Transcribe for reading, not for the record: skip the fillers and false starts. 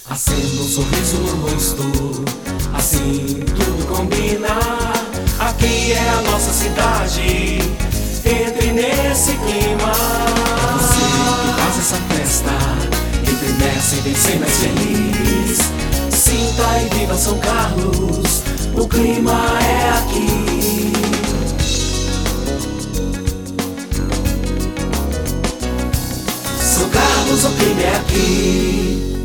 Acenda um sorriso no rosto, assim tudo combina. Aqui é a nossa cidade, entre nesse clima. Você que faz essa festa, entre nessa e vem ser mais feliz. Sinta e viva São Carlos, o clima é aqui. São Carlos, o clima é aqui.